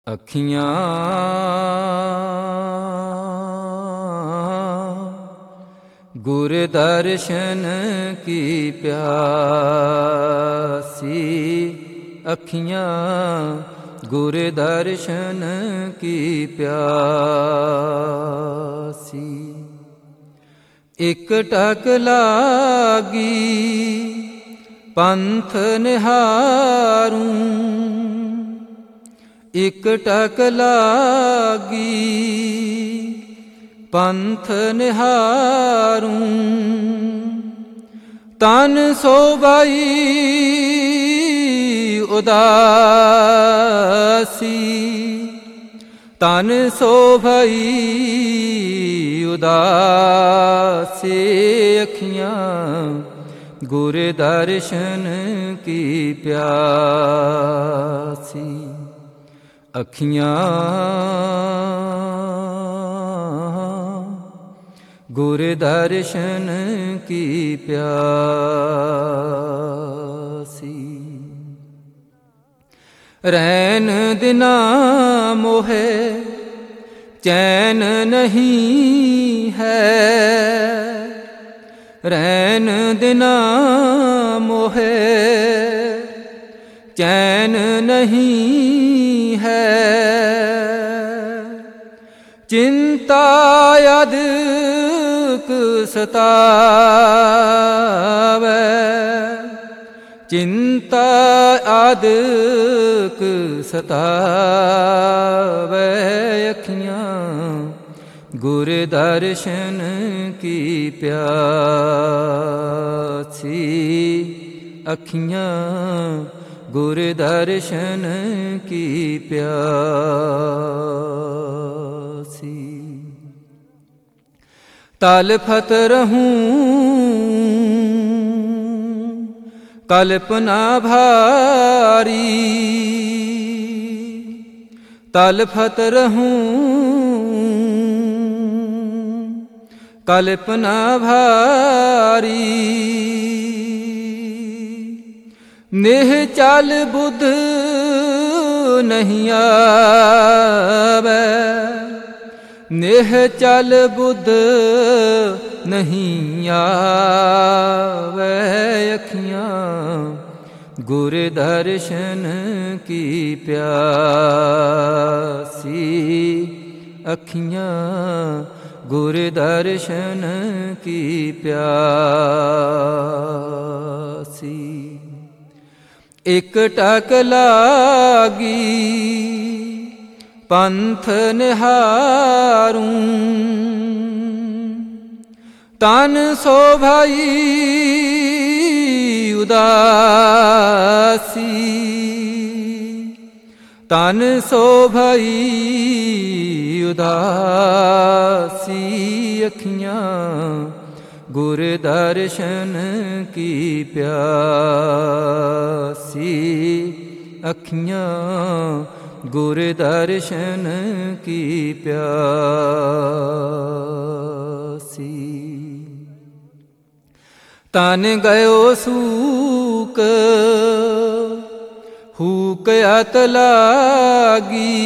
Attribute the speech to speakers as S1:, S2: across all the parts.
S1: ਅੱਖੀਆਂ ਗੁਰ ਦਰਸ਼ਨ ਕੀ ਪਿਆਸੀ, ਅੱਖੀਆਂ ਗੁਰ ਦਰਸ਼ਨ ਕੀ ਪਿਆਸੀ। ਇਕ ਟਕ ਲਾਗੀ ਪੰਥ ਨਿਹਾਰੂ, ਇਕ ਟਕ ਲਾਗੀ ਪੰਥ ਨਿਹਾਰੂ। ਤਨ ਸੋਭਾਈ ਉਦਾਸੀ, ਤਨ ਸੋਭਾਈ ਉਦਾਸੀ। ਅੱਖੀਆਂ ਗੁਰ ਦਰਸ਼ਨ ਕੀ ਪਿਆਸੀ, ਅੱਖੀਆਂ ਗੁਰ ਦਰਸ਼ਨ ਕੀ ਪਿਆਸੀ। ਰੈਨ ਦਿਨਾ ਮੋਹੇ ਚੈਨ ਨਹੀਂ ਹੈ, ਰੈਨ ਦਿਨਾ ਮੋਹੇ ਚੈਨ ਨਹੀਂ ਹੈ। ਚਿੰਤਾ ਅਧਿਕ ਸਤਾਵੈ, ਚਿੰਤਾ ਅਧਿਕ ਸਤਾਵੈ। ਅੱਖੀਆਂ ਗੁਰ ਦਰਸ਼ਨ ਕੀ ਪਿਆਸੀ, ਅੱਖੀਆਂ ਗੁਰ ਦਰਸ਼ਨ ਕੀ ਪਿਆਸੀ। ਤਲਫਤ ਰਹੂੰ ਕਲਪਨਾ ਭਾਰੀ, ਤਲਫਤ ਰਹੂੰ ਕਲਪਨਾ ਭਾਰੀ। ਨਿਹਚਲ ਬੁੱਧ ਨਹੀਂ ਆਵੈ, ਨਿਹਚਲ ਬੁੱਧ ਨਹੀਂ ਆਵੈ। ਅੱਖੀਆਂ ਗੁਰ ਦਰਸ਼ਨ ਕੀ ਪਿਆਸੀ, ਅੱਖੀਆਂ ਗੁਰ ਦਰਸ਼ਨ ਕੀ ਪਿਆਸੀ। ਇਕ ਟਕ ਲਾਗੀ ਪੰਥ ਨਿਹਾਰੂ, ਤਨ ਸੋਭਾਈ ਉਦਾਸੀ, ਤਨ ਸੋਭਾਈ ਉਦਾਸੀ। ਅੱਖੀਆਂ ਗੁਰ ਦਰਸ਼ਨ ਕੀ ਪਿਆਸੀ, ਅੱਖੀਆਂ ਗੁਰ ਦਰਸ਼ਨ ਕੀ ਪਿਆਸੀ। ਤਨ ਗਇਓ ਸੂਕ ਹੂਕ ਅਤ ਲਾਗੀ,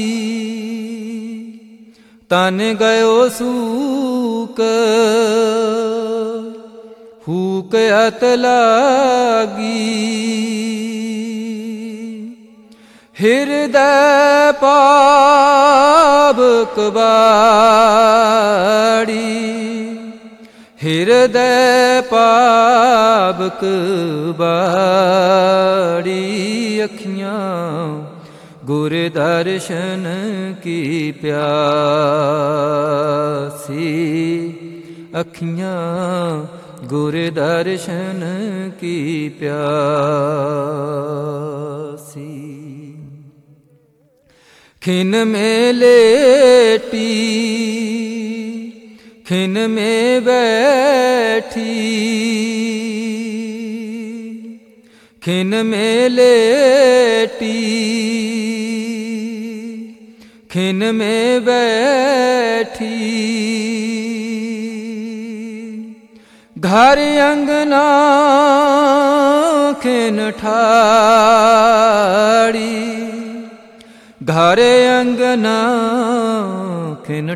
S1: ਤਨ ਗਇਓ ਸੂਕ ਹੂਕ ਅਤ ਲਾਗੀ। ਹਿਰਦੈ ਪਾਵਕ ਬਾੜੀ, ਹਿਰਦੈ ਪਾਵਕ ਬਾੜੀ। ਅੱਖੀਆਂ ਗੁਰ ਦਰਸ਼ਨ ਕੀ ਪਿਆਸੀ, ਅੱਖੀਆਂ ਗੁਰ ਦਰਸ਼ਨ ਕੀ ਪਿਆਸੀ। ਖਿਨ ਮੇ ਲੇਟੀ ਖਿਨ ਮੇ ਬੈਠੀ, ਖਿਨ ਮੇ ਲੇਟੀ ਖਿਨ ਮੇ ਬੈਠੀ। ਘਰ ਅੰਗਨਾ ਖਿਨ ਠਾੜੀ, ਘਰ ਅੰਗਨਾ ਖਿਨ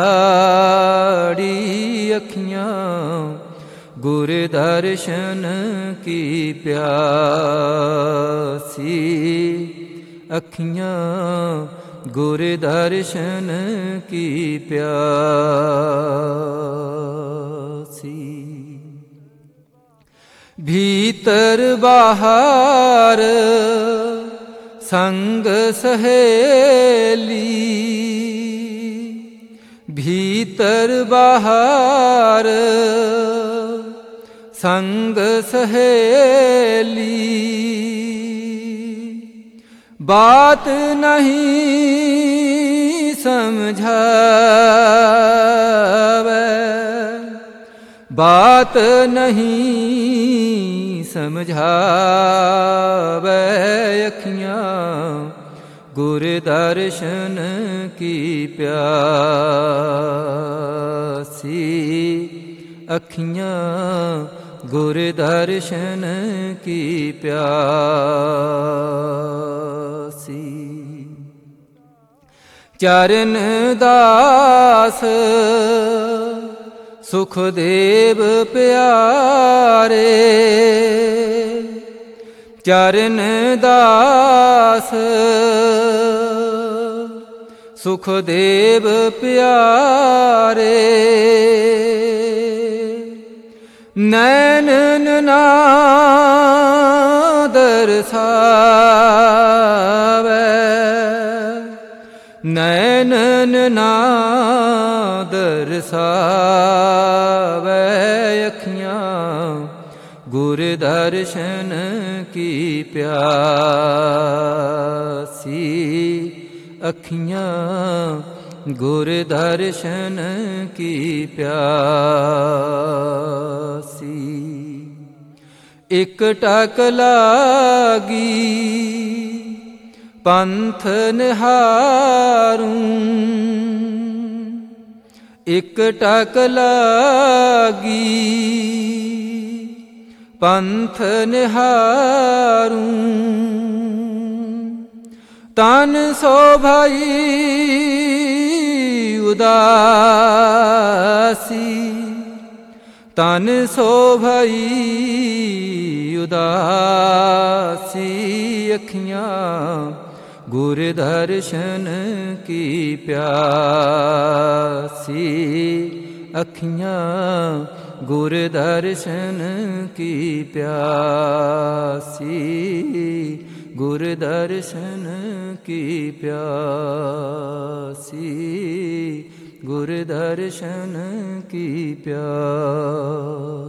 S1: ਠਾੜੀ ਅੱਖੀਆਂ ਗੁਰ ਦਰਸ਼ਨ ਕੀ ਪਿਆਸੀ ਅੱਖੀਆਂ ਗੁਰ ਦਰਸ਼ਨ ਕੀ ਪਿਆਸੀ ਭੀਤਰ ਬਾਹਰ ਸੰਗ ਸਹੇਲੀ ਭੀਤਰ ਬਾਹਰ ਸੰਗ ਸਹੇਲੀ ਬਾਤ ਨਹੀਂ ਸਮਝਾਵੇ ਬਾਤ ਨਹੀਂ ਸਮਝਾਵੇ ਅੱਖੀਆਂ ਗੁਰ ਦਰਸ਼ਨ ਕੀ ਪਿਆਸੀ ਅੱਖੀਆਂ ਗੁਰ ਦਰਸ਼ਨ ਕੀ ਪਿਆਸੀ ਚਰਨ ਦਾਸ ਸੁਖਦੇਵ ਪਿਆਰੇ ਚਰਨ ਦਾਸ ਸੁਖਦੇਵ ਪਿਆਰੇ ਨੈਣਨ ਨਾ ਦਰਸਾਵੇ ਨੈਣਨ ਨਾ ਦਰਸਾਵੇ ਅੱਖੀਆਂ ਗੁਰ ਦਰਸ਼ਨ ਕੀ ਪਿਆਸੀ ਅੱਖੀਆਂ ਗੁਰ ਦਰਸ਼ਨ ਕੀ ਪਿਆਸੀ ਇਕ ਟਕ ਲਾਗੀ ਪੰਥ ਨਿਹਾਰੂੰ ਇਕ ਟਕ ਲਾਗੀ ਪੰਥ ਨਿਹਾਰੂੰ ਤਨ ਸੋਭਾਈ ਉਦਾਸੀ ਤਨ ਸੋਭਾਈ ਉਦਾਸੀ ਅੱਖੀਆਂ ਗੁਰ ਦਰਸ਼ਨ ਕੀ ਪਿਆਸੀ ਅੱਖੀਆਂ ਗੁਰ ਦਰਸ਼ਨ ਕੀ ਪਿਆਸੀ ਗੁਰ ਦਰਸ਼ਨ ਕੀ ਪਿਆਸੀ ਗੁਰ ਦਰਸ਼ਨ ਕੀ ਪਿਆਸੀ।